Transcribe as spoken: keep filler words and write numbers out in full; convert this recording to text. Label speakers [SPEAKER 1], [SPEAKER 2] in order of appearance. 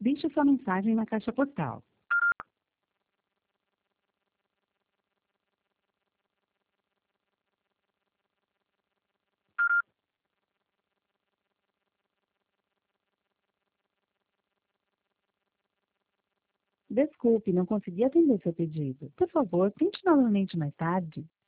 [SPEAKER 1] Deixe sua mensagem na caixa postal. Desculpe, não consegui atender seu pedido. Por favor, tente novamente mais tarde.